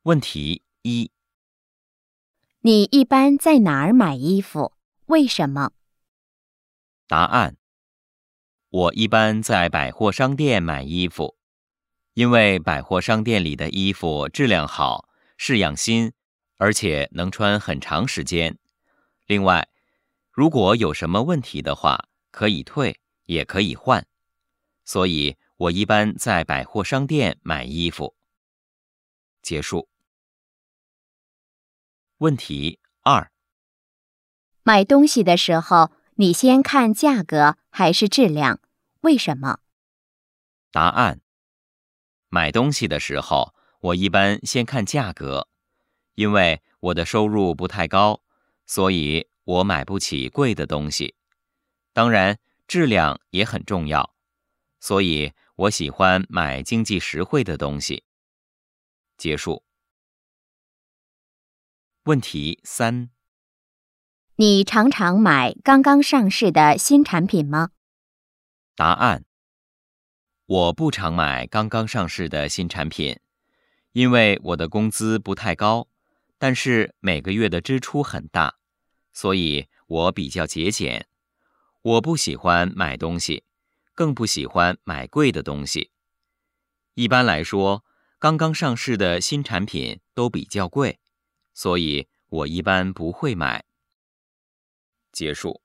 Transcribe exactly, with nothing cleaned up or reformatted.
问题一： 你一般在哪儿买衣服？为什么？ 答案：我一般在百货商店买衣服，因为百货商店里的衣服质量好，式样新，而且能穿很长时间。另外，如果有什么问题的话，可以退，也可以换。所以我一般在百货商店买衣服。结束。问题二： 买东西的时候，你先看价格还是质量？为什么？ 答案：买东西的时候，我一般先看价格，因为我的收入不太高，所以我买不起贵的东西。当然，质量也很重要，所以我喜欢买经济实惠的东西。结束。问题三： 你常常买刚刚上市的新产品吗？ 答案：我不常买刚刚上市的新产品，因为我的工资不太高，但是每个月的支出很大，所以我比较节俭。我不喜欢买东西，更不喜欢买贵的东西。一般来说，刚刚上市的新产品都比较贵，所以我一般不会买。结束。